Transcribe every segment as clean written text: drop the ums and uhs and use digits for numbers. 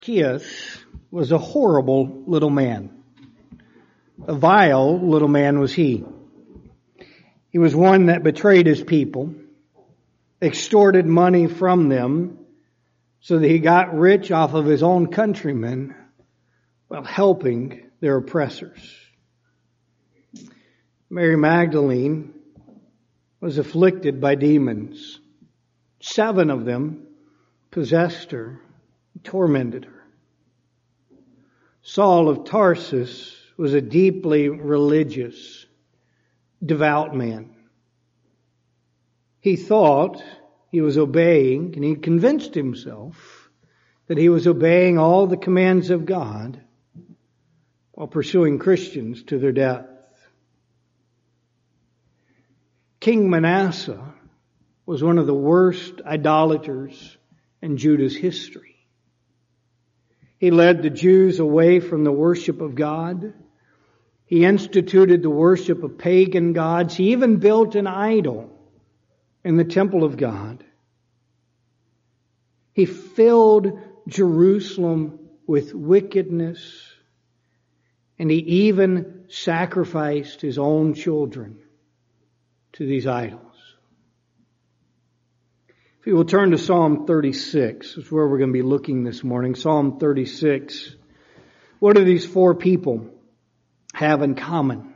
Zacchaeus was a horrible little man. A vile little man was he. He was one that betrayed his people, extorted money from them so that he got rich off of his own countrymen while helping their oppressors. Mary Magdalene was afflicted by demons. 7 of them possessed her, tormented her. Saul of Tarsus was a deeply religious, devout man. He thought he was obeying, and he convinced himself that he was obeying all the commands of God while pursuing Christians to their death. King Manasseh was one of the worst idolaters in Judah's history. He led the Jews away from the worship of God. He instituted the worship of pagan gods. He even built an idol in the temple of God. He filled Jerusalem with wickedness, and he even sacrificed his own children to these idols. If you will turn to Psalm 36, is where we're going to be looking this morning. Psalm 36. What do these 4 people have in common?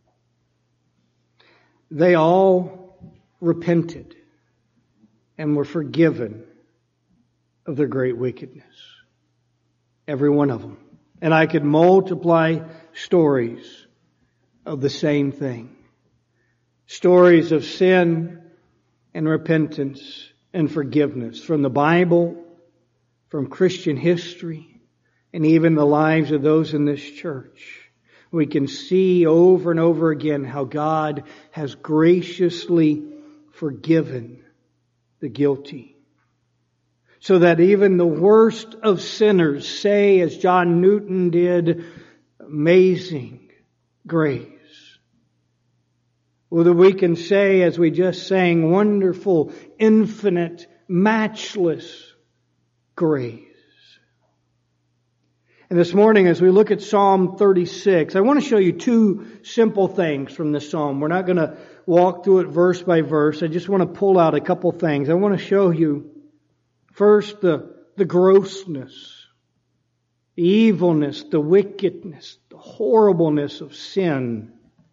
They all repented and were forgiven of their great wickedness. Every one of them. And I could multiply stories of the same thing. Stories of sin and repentance and forgiveness from the Bible, from Christian history, and even the lives of those in this church. We can see over and over again how God has graciously forgiven the guilty. So that even the worst of sinners say, as John Newton did, amazing grace. Or that we can say, as we just sang, wonderful, infinite, matchless grace. And this morning, as we look at Psalm 36, I want to show you 2 simple things from this psalm. We're not going to walk through it verse by verse. I just want to pull out a couple things. I want to show you first the grossness, the evilness, the wickedness, the horribleness of sin.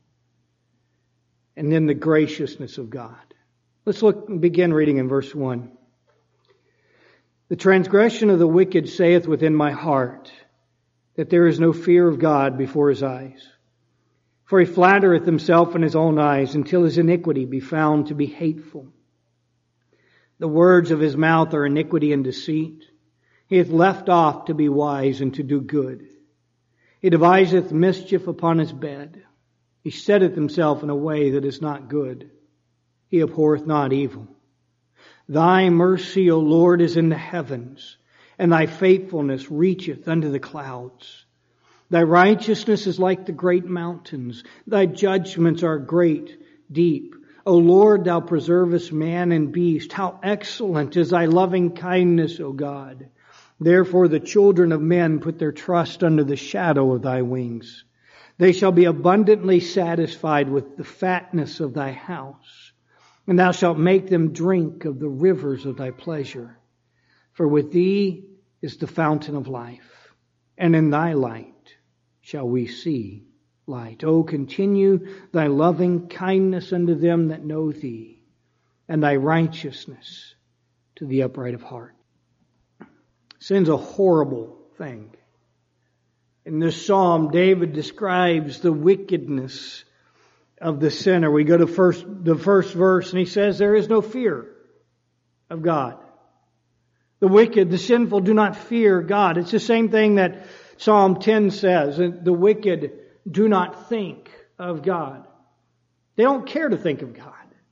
And then the graciousness of God. Let's begin reading in verse 1. The transgression of the wicked saith within my heart, that there is no fear of God before his eyes. For he flattereth himself in his own eyes, until his iniquity be found to be hateful. The words of his mouth are iniquity and deceit. He hath left off to be wise and to do good. He deviseth mischief upon his bed. He setteth himself in a way that is not good. He abhorreth not evil. Thy mercy, O Lord, is in the heavens, and thy faithfulness reacheth unto the clouds. Thy righteousness is like the great mountains. Thy judgments are great, deep. O Lord, thou preservest man and beast. How excellent is thy loving kindness, O God. Therefore the children of men put their trust under the shadow of thy wings. They shall be abundantly satisfied with the fatness of thy house, and thou shalt make them drink of the rivers of thy pleasure. For with thee is the fountain of life, and in thy light shall we see light. O continue thy loving kindness unto them that know thee, and thy righteousness to the upright of heart. Sin's a horrible thing. In this psalm, David describes the wickedness of the sinner. We go to the first verse, and he says, there is no fear of God. The wicked, the sinful do not fear God. It's the same thing that Psalm 10 says. The wicked do not think of God. They don't care to think of God.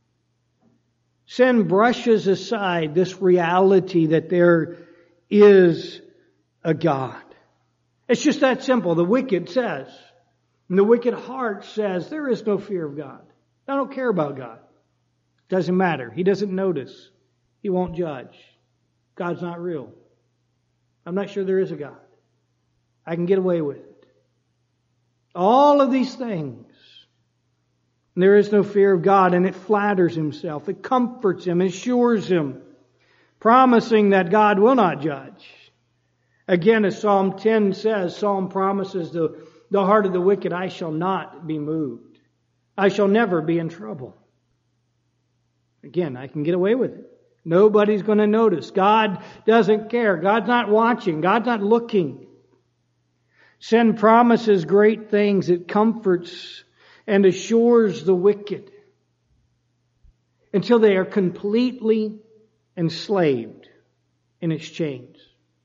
Sin brushes aside this reality that there is a God. It's just that simple. The wicked says, and the wicked heart says, there is no fear of God. I don't care about God. Doesn't matter. He doesn't notice. He won't judge. God's not real. I'm not sure there is a God. I can get away with it. All of these things. And there is no fear of God, and it flatters himself. It comforts him, assures him, promising that God will not judge. Again, as Psalm 10 says, Psalm promises the heart of the wicked, I shall not be moved. I shall never be in trouble. Again, I can get away with it. Nobody's going to notice. God doesn't care. God's not watching. God's not looking. Sin promises great things. It comforts and assures the wicked until they are completely enslaved in its chains.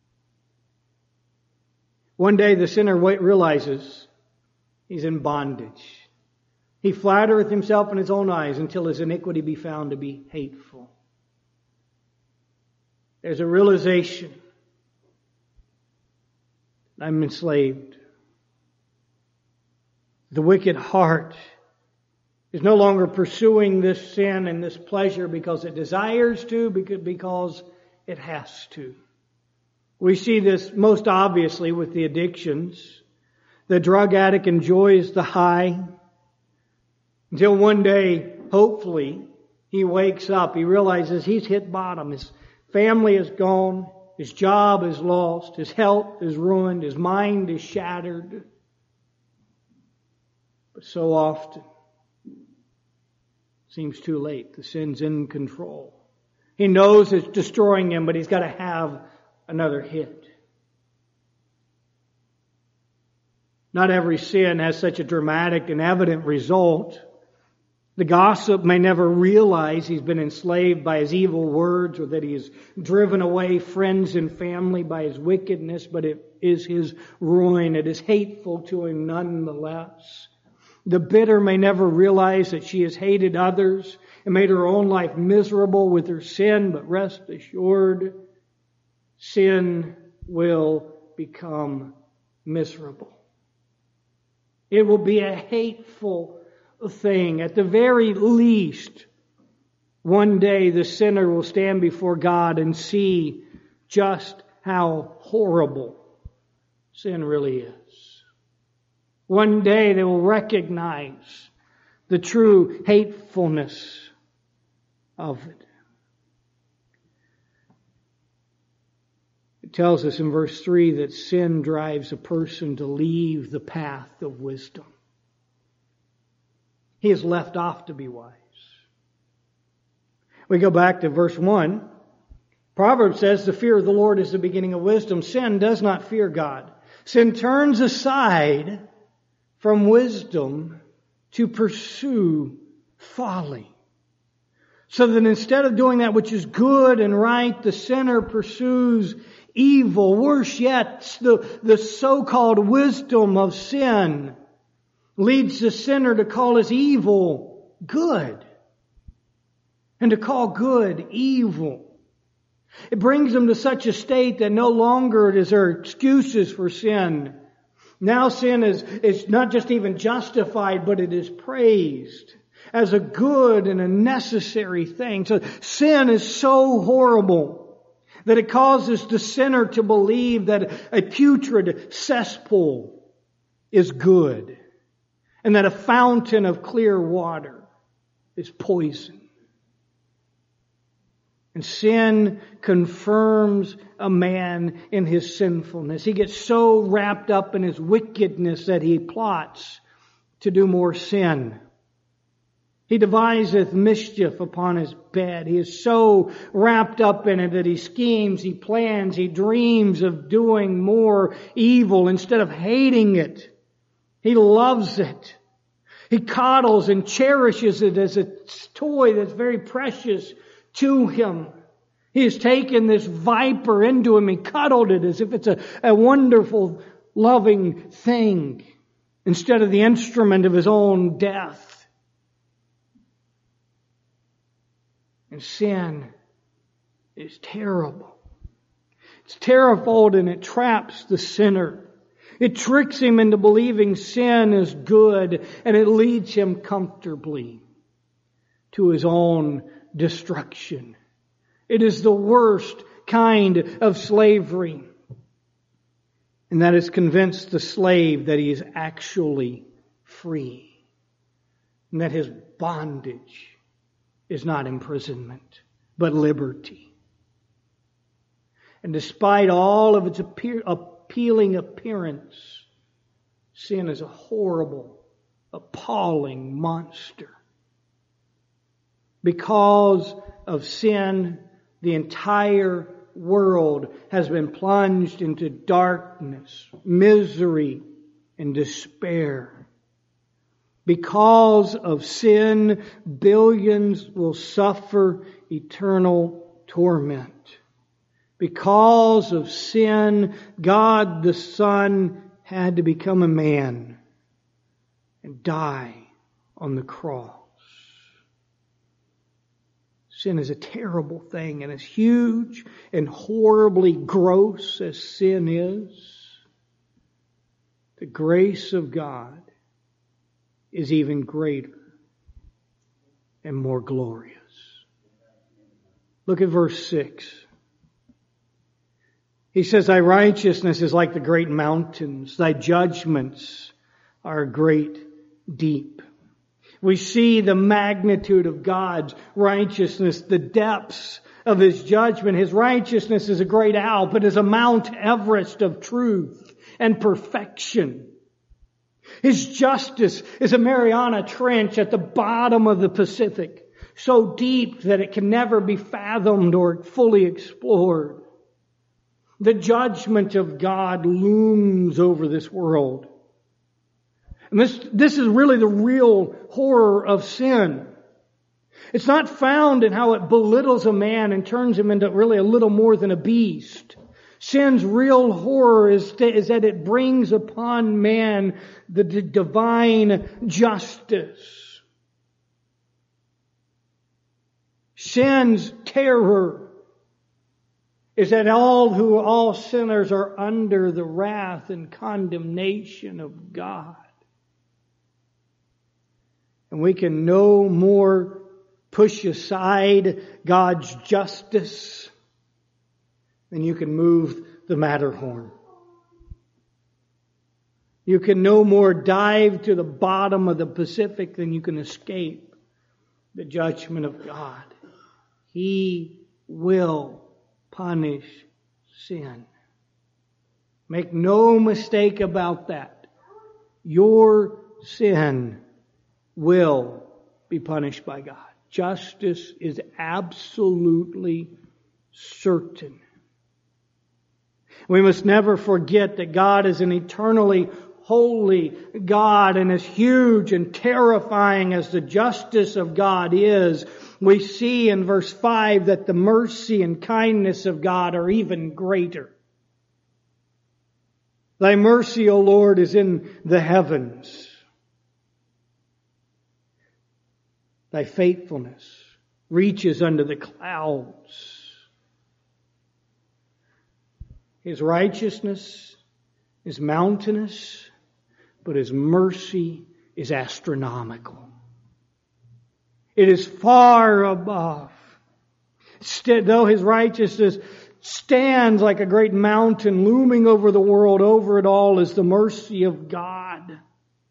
One day the sinner realizes he's in bondage. He flattereth himself in his own eyes until his iniquity be found to be hateful. There's a realization. I'm enslaved. The wicked heart is no longer pursuing this sin and this pleasure because it desires to, because it has to. We see this most obviously with the addictions. The drug addict enjoys the high until one day, hopefully, he wakes up. He realizes he's hit bottom. His family is gone. His job is lost. His health is ruined. His mind is shattered. But so often, it seems too late. The sin's in control. He knows it's destroying him, but he's got to have another hit. Not every sin has such a dramatic and evident result. The gossip may never realize he's been enslaved by his evil words or that he has driven away friends and family by his wickedness, but it is his ruin. It is hateful to him nonetheless. The bitter may never realize that she has hated others and made her own life miserable with her sin, but rest assured, sin will become miserable. It will be a hateful thing. At the very least, one day the sinner will stand before God and see just how horrible sin really is. One day they will recognize the true hatefulness of it. It tells us in verse 3 that sin drives a person to leave the path of wisdom. He is left off to be wise. We go back to verse 1. Proverbs says the fear of the Lord is the beginning of wisdom. Sin does not fear God. Sin turns aside from wisdom to pursue folly. So that instead of doing that which is good and right, the sinner pursues evil. Worse yet, the so-called wisdom of sin leads the sinner to call his evil good and to call good evil. It brings him to such a state that no longer is there excuses for sin. Now sin is not just even justified, but it is praised as a good and a necessary thing. So sin is so horrible that it causes the sinner to believe that a putrid cesspool is good and that a fountain of clear water is poison. And sin confirms a man in his sinfulness. He gets so wrapped up in his wickedness that he plots to do more sin. He deviseth mischief upon his bed. He is so wrapped up in it that he schemes, he plans, he dreams of doing more evil instead of hating it. He loves it. He coddles and cherishes it as a toy that's very precious to him. He has taken this viper into him. He cuddled it as if it's a wonderful, loving thing instead of the instrument of his own death. And sin is terrible. It's terrifold and it traps the sinner. It tricks him into believing sin is good and it leads him comfortably to his own destruction. It is the worst kind of slavery. And that has convinced the slave that he is actually free. And that his bondage is not imprisonment, but liberty. And despite all of its appealing appearance, sin is a horrible, appalling monster. Because of sin, the entire world has been plunged into darkness, misery, and despair. Because of sin, billions will suffer eternal torment. Because of sin, God the Son had to become a man and die on the cross. Sin is a terrible thing, and as huge and horribly gross as sin is, the grace of God is even greater and more glorious. Look at verse 6. He says, Thy righteousness is like the great mountains. Thy judgments are great deep. We see the magnitude of God's righteousness, the depths of His judgment. His righteousness is a great Alp. It is a Mount Everest of truth and perfection. His justice is a Mariana Trench at the bottom of the Pacific, so deep that it can never be fathomed or fully explored. The judgment of God looms over this world. And this is really the real horror of sin. It's not found in how it belittles a man and turns him into really a little more than a beast. Sin's real horror is that it brings upon man the divine justice. Sin's terror is that all sinners are under the wrath and condemnation of God. And we can no more push aside God's justice than you can move the Matterhorn. You can no more dive to the bottom of the Pacific than you can escape the judgment of God. He will punish sin. Make no mistake about that. Your sin will be punished by God. Justice is absolutely certain. We must never forget that God is an eternally holy God, and as huge and terrifying as the justice of God is, we see in verse 5 that the mercy and kindness of God are even greater. Thy mercy, O Lord, is in the heavens. Thy faithfulness reaches unto the clouds. His righteousness is mountainous, but His mercy is astronomical. It is far above. Though His righteousness stands like a great mountain looming over the world, over it all is the mercy of God.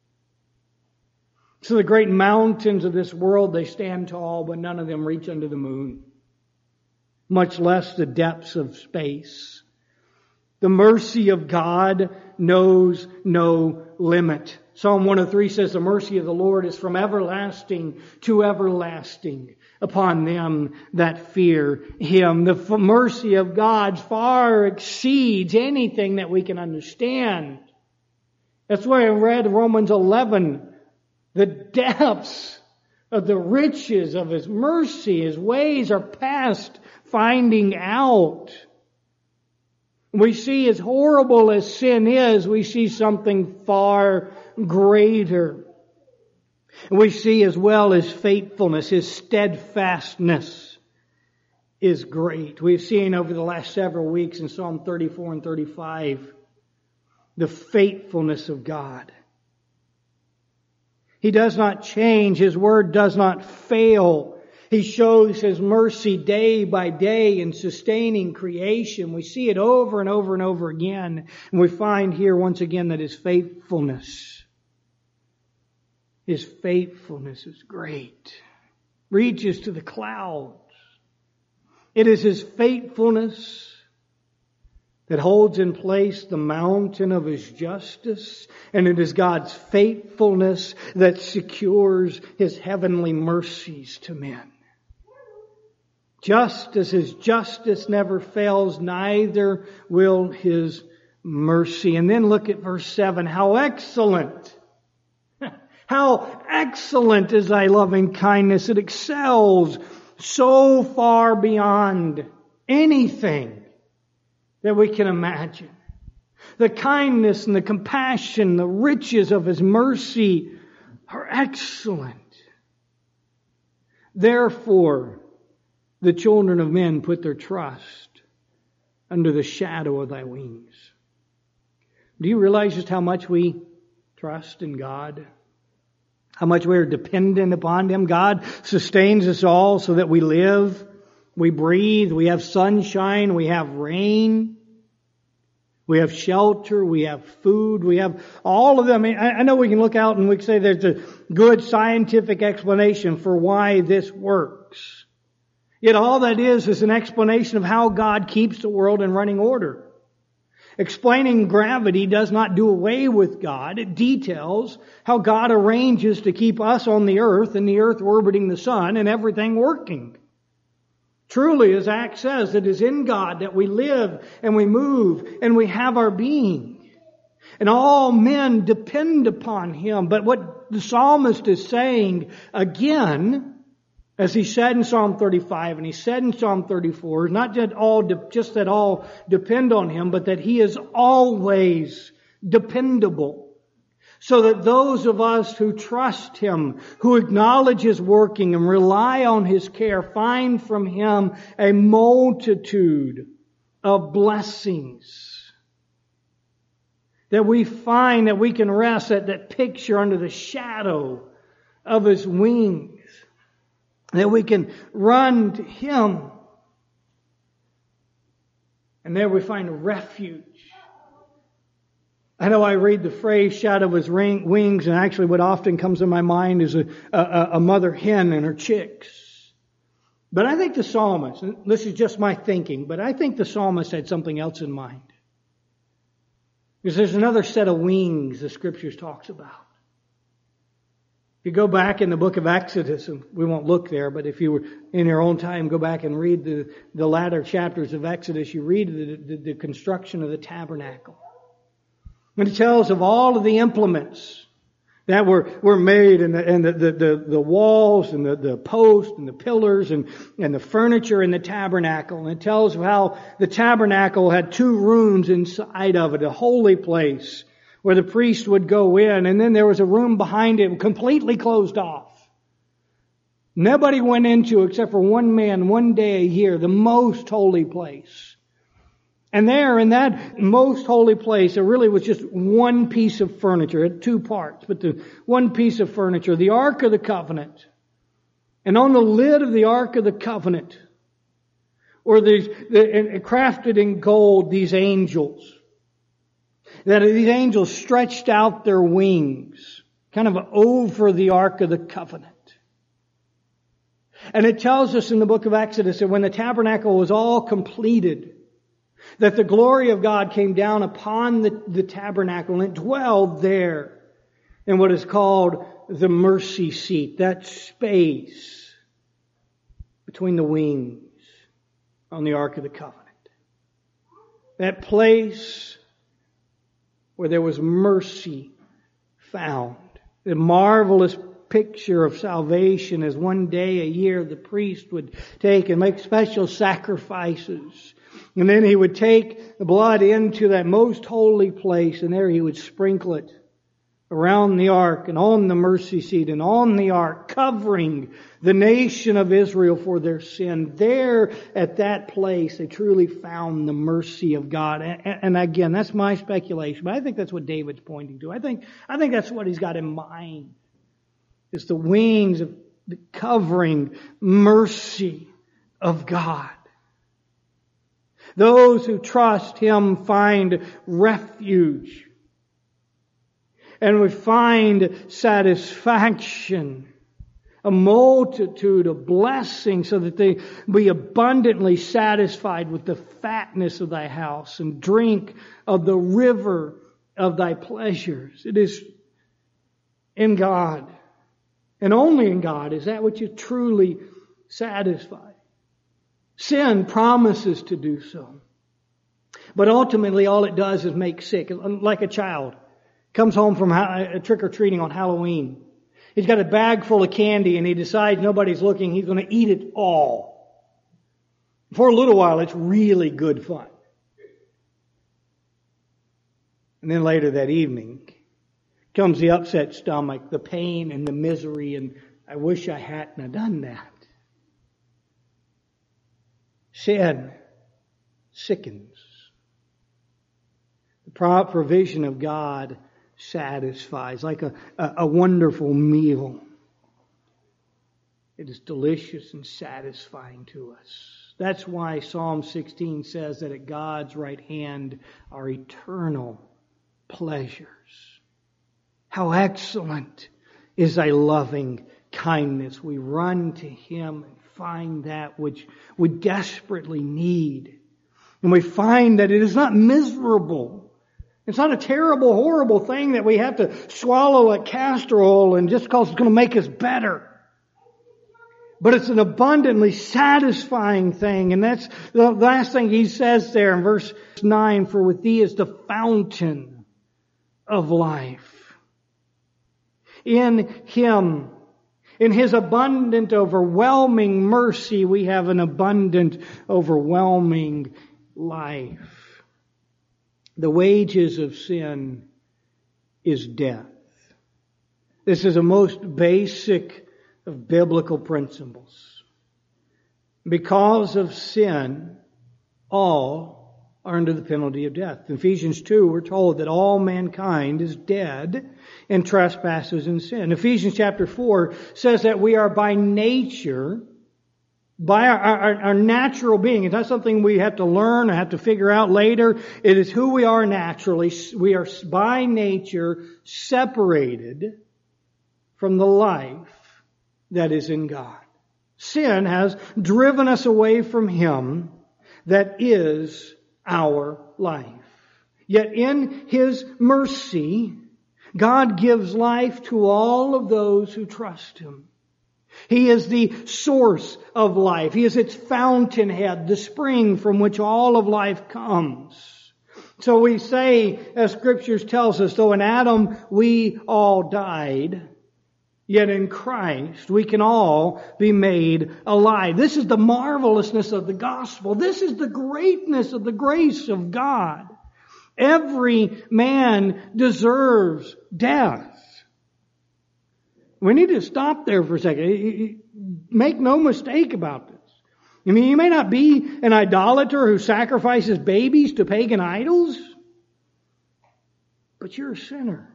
So the great mountains of this world, they stand tall, but none of them reach unto the moon, much less the depths of space. The mercy of God knows no limit. Psalm 103 says, the mercy of the Lord is from everlasting to everlasting upon them that fear Him. The mercy of God far exceeds anything that we can understand. That's why I read Romans 11. The depths of the riches of His mercy, His ways are past finding out. We see, as horrible as sin is, we see something far greater. We see as well His faithfulness, His steadfastness is great. We've seen over the last several weeks in Psalm 34 and 35 the faithfulness of God. He does not change. His word does not fail. He shows His mercy day by day in sustaining creation. We see it over and over and over again. And we find here once again that His faithfulness is great. Reaches to the clouds. It is His faithfulness that holds in place the mountain of His justice. And it is God's faithfulness that secures His heavenly mercies to men. Just as His justice never fails, neither will His mercy. And then look at verse 7. How excellent! How excellent is Thy loving kindness. It excels so far beyond anything that we can imagine. The kindness and the compassion, the riches of His mercy are excellent. Therefore, the children of men put their trust under the shadow of Thy wings. Do you realize just how much we trust in God? How much we are dependent upon Him? God sustains us all so that we live, we breathe, we have sunshine, we have rain, we have shelter, we have food, we have all of them. I know we can look out and we can say there's a good scientific explanation for why this works. Yet all that is an explanation of how God keeps the world in running order. Explaining gravity does not do away with God. It details how God arranges to keep us on the earth and the earth orbiting the sun and everything working. Truly, as Acts says, it is in God that we live and we move and we have our being. And all men depend upon Him. But what the psalmist is saying again, as he said in Psalm 35 and he said in Psalm 34, not just that all depend on Him, but that He is always dependable. So that those of us who trust Him, who acknowledge His working and rely on His care, find from Him a multitude of blessings. That we find that we can rest at that picture under the shadow of His wings. That we can run to Him. And there we find a refuge. I know I read the phrase shadow of His wings, and actually what often comes to my mind is a mother hen and her chicks. But I think the psalmist, and this is just my thinking, but I think the psalmist had something else in mind. Because there's another set of wings the Scriptures talks about. If you go back in the book of Exodus, and we won't look there, but if you were in your own time, go back and read the latter chapters of Exodus, you read the construction of the tabernacle. And it tells of all of the implements that were made, and the walls and the posts and the pillars and the furniture in the tabernacle. And it tells of how the tabernacle had 2 rooms inside of it, a holy place where the priest would go in, and then there was a room behind it completely closed off. Nobody went into except for one man, one day a year, the most holy place. And there in that most holy place, there really was just one piece of furniture. It had 2 parts, but the one piece of furniture, the Ark of the Covenant. And on the lid of the Ark of the Covenant were crafted in gold, these angels. That these angels stretched out their wings, kind of over the Ark of the Covenant. And it tells us in the book of Exodus that when the tabernacle was all completed, that the glory of God came down upon the tabernacle and it dwelled there in what is called the mercy seat, that space between the wings on the Ark of the Covenant. That place where there was mercy found. The marvelous picture of salvation as one day a year the priest would take and make special sacrifices. And then he would take the blood into that most holy place, and there he would sprinkle it around the ark and on the mercy seat and on the ark, covering the nation of Israel for their sin. There at that place they truly found the mercy of God. And again, that's my speculation, but I think that's what David's pointing to. I think that's what he's got in mind. It's the wings of the covering mercy of God. Those who trust Him find refuge. And we find satisfaction, a multitude of blessings, so that they be abundantly satisfied with the fatness of thy house and drink of the river of thy pleasures. It is in God, and only in God, is that which is truly satisfied. Sin promises to do so. But ultimately all it does is make sick. Like a child comes home from trick-or-treating on Halloween. He's got a bag full of candy and he decides nobody's looking. He's going to eat it all. For a little while it's really good fun. And then later that evening comes the upset stomach, the pain and the misery, and I wish I hadn't have done that. Sin sickens. The provision of God satisfies like a wonderful meal. It is delicious and satisfying to us. That's why Psalm 16 says that at God's right hand are eternal pleasures. How excellent is thy loving kindness. We run to Him and find that which we desperately need. And we find that it is not miserable. It's not a terrible, horrible thing that we have to swallow like castor oil and just because it's going to make us better. But it's an abundantly satisfying thing. And that's the last thing he says there in verse 9. For with thee is the fountain of life. In Him, in His abundant, overwhelming mercy, we have an abundant, overwhelming life. The wages of sin is death. This is a most basic of biblical principles. Because of sin, all are under the penalty of death. In Ephesians 2, we're told that all mankind is dead in trespasses and sin. Ephesians chapter 4 says that we are by nature, by our natural being. It's not something we have to learn or have to figure out later. It is who we are naturally. We are by nature separated from the life that is in God. Sin has driven us away from Him that is our life. Yet in His mercy, God gives life to all of those who trust Him. He is the source of life. He is its fountainhead, the spring from which all of life comes. So we say, as Scriptures tells us, though in Adam we all died, yet in Christ we can all be made alive. This is the marvelousness of the gospel. This is the greatness of the grace of God. Every man deserves death. We need to stop there for a second. Make no mistake about this. I mean, you may not be an idolater who sacrifices babies to pagan idols, but you're a sinner.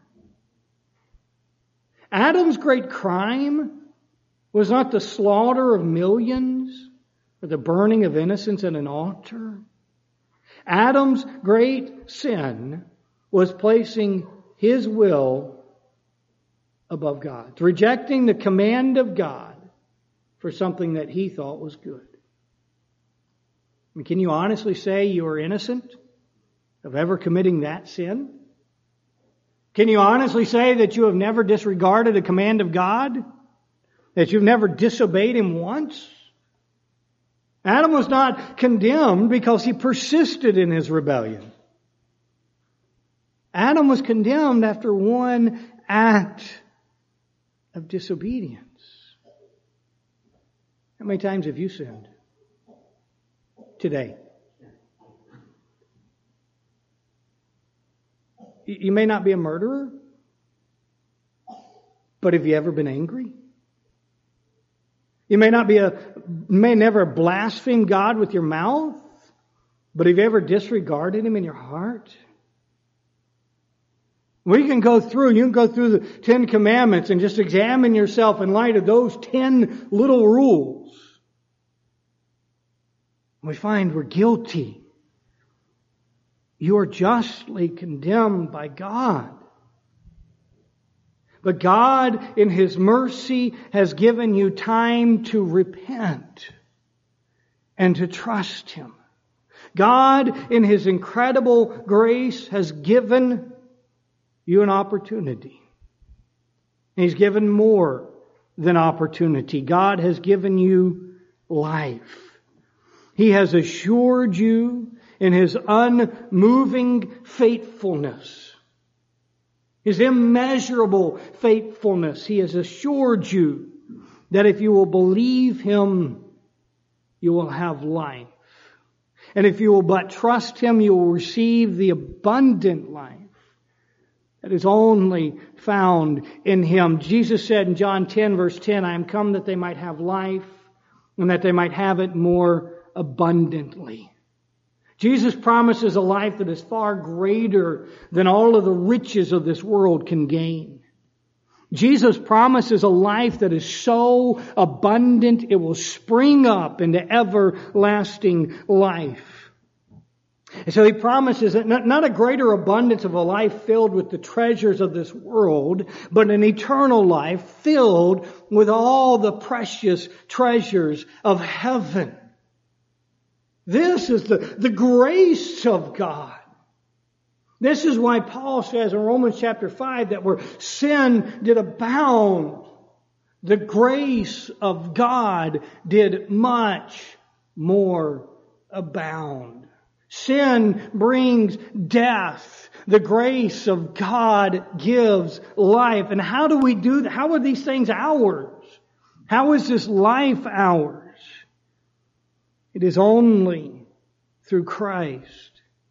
Adam's great crime was not the slaughter of millions or the burning of innocents at an altar. Adam's great sin was placing his will above God's, rejecting the command of God for something that he thought was good. I mean, can you honestly say you are innocent of ever committing that sin? Can you honestly say that you have never disregarded a command of God? That you've never disobeyed Him once? Adam was not condemned because he persisted in his rebellion. Adam was condemned after one act of disobedience. How many times have you sinned today? You may not be a murderer, but have you ever been angry? You may never blaspheme God with your mouth, but have you ever disregarded Him in your heart? You can go through the 10 Commandments and just examine yourself in light of those 10 little rules. We find we're guilty. You are justly condemned by God. But God, in His mercy, has given you time to repent and to trust Him. God, in His incredible grace, has given you an opportunity. He's given more than opportunity. God has given you life. He has assured you in His unmoving faithfulness, His immeasurable faithfulness. He has assured you that if you will believe Him, you will have life. And if you will but trust Him, you will receive the abundant life that is only found in Him. Jesus said in John 10, verse 10, I am come that they might have life and that they might have it more abundantly. Jesus promises a life that is far greater than all of the riches of this world can gain. Jesus promises a life that is so abundant it will spring up into everlasting life. And so He promises that not a greater abundance of a life filled with the treasures of this world, but an eternal life filled with all the precious treasures of heaven. This is the grace of God. This is why Paul says in Romans chapter 5 that where sin did abound, the grace of God did much more abound. Sin brings death. The grace of God gives life. And how do we do that? How are these things ours? How is this life ours? It is only through Christ.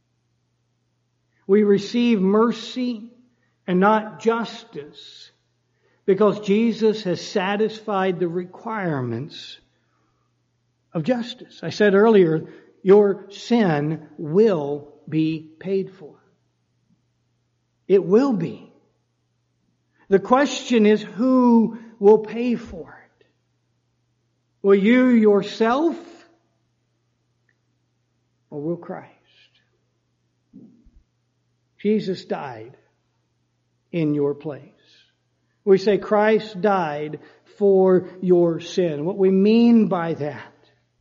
We receive mercy and not justice because Jesus has satisfied the requirements of justice. I said earlier, your sin will be paid for. It will be. The question is, who will pay for it? Will you yourself? Or will Christ? Jesus died in your place. We say Christ died for your sin. What we mean by that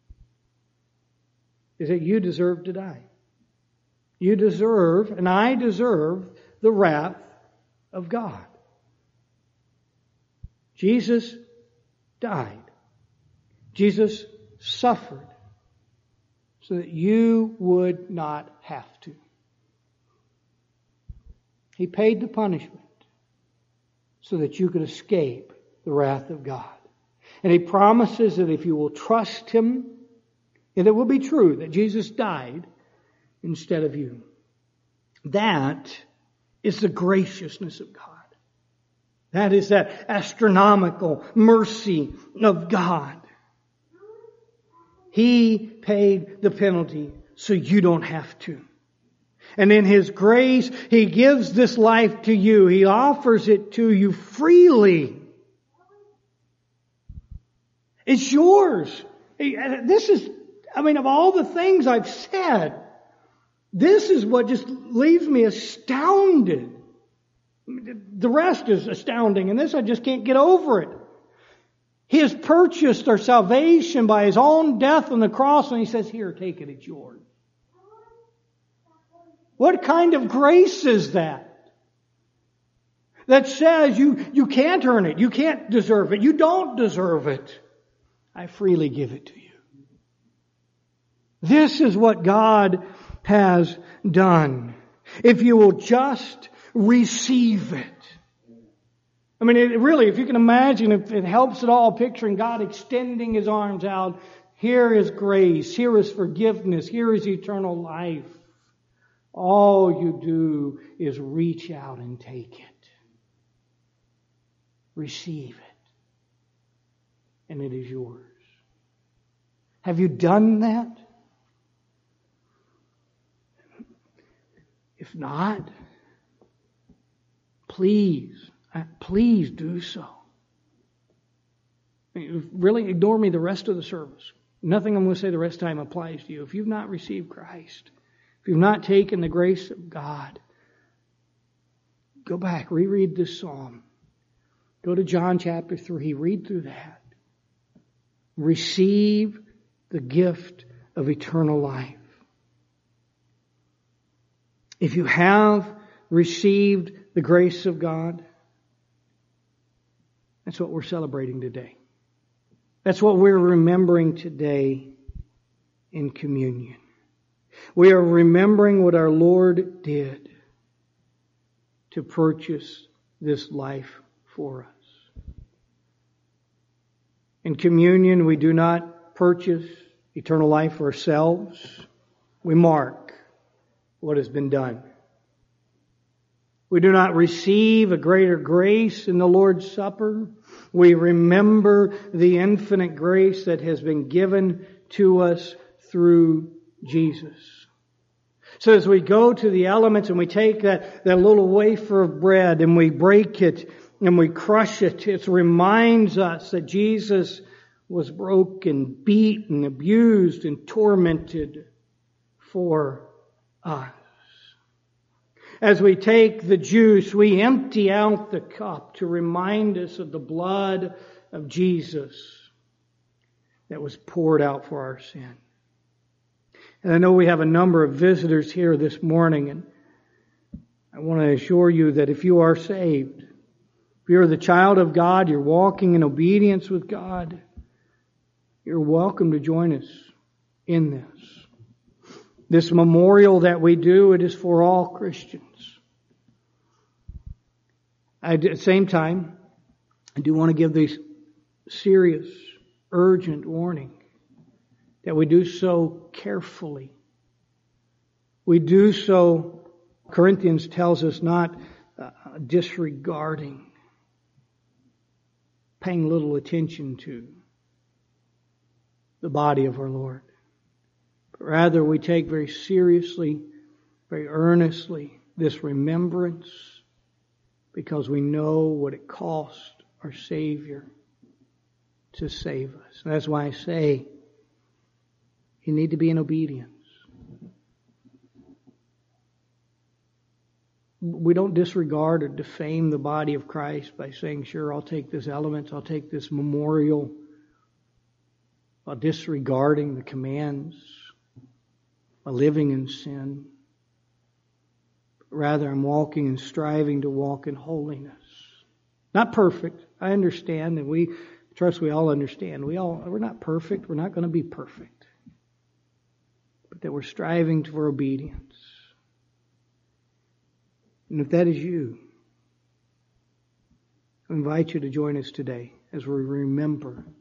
is that you deserve to die. You deserve, and I deserve, the wrath of God. Jesus died. Jesus suffered so that you would not have to. He paid the punishment so that you could escape the wrath of God. And He promises that if you will trust Him, and it will be true that Jesus died instead of you. That is the graciousness of God. That is that astronomical mercy of God. He paid the penalty so you don't have to. And in His grace, He gives this life to you. He offers it to you freely. It's yours. This is, of all the things I've said, this is what just leaves me astounded. The rest is astounding, and this I just can't get over it. He has purchased our salvation by His own death on the cross, and He says, here, take it, it's yours. What kind of grace is that? That says you can't earn it, you can't deserve it, you don't deserve it. I freely give it to you. This is what God has done. If you will just receive it. If you can imagine, if it helps at all, picturing God extending His arms out, here is grace, here is forgiveness, here is eternal life. All you do is reach out and take it. Receive it. And it is yours. Have you done that? If not, please do so. Really ignore me the rest of the service. Nothing I'm going to say the rest of the time applies to you. If you've not received Christ, if you've not taken the grace of God, go back, reread this psalm. Go to John chapter 3, read through that. Receive the gift of eternal life. If you have received the grace of God, that's what we're celebrating today. That's what we're remembering today in communion. We are remembering what our Lord did to purchase this life for us. In communion, we do not purchase eternal life for ourselves. We mark what has been done. We do not receive a greater grace in the Lord's Supper. We remember the infinite grace that has been given to us through Jesus. So as we go to the elements and we take that little wafer of bread and we break it and we crush it, it reminds us that Jesus was broken, beaten, abused, and tormented for us. As we take the juice, we empty out the cup to remind us of the blood of Jesus that was poured out for our sin. And I know we have a number of visitors here this morning, and I want to assure you that if you are saved, if you're the child of God, you're walking in obedience with God, you're welcome to join us in this. This memorial that we do, it is for all Christians. At the same time, I do want to give this serious, urgent warning that we do so carefully. We do so, Corinthians tells us, not disregarding, paying little attention to the body of our Lord. But rather we take very seriously, very earnestly this remembrance because we know what it cost our Savior to save us. And that's why I say you need to be in obedience. We don't disregard or defame the body of Christ by saying, sure, I'll take this element, I'll take this memorial, while disregarding the commands, while living in sin. Rather, I'm walking and striving to walk in holiness. Not perfect. I understand, and we all understand. We're not perfect. We're not going to be perfect. But that we're striving for obedience. And if that is you, I invite you to join us today as we remember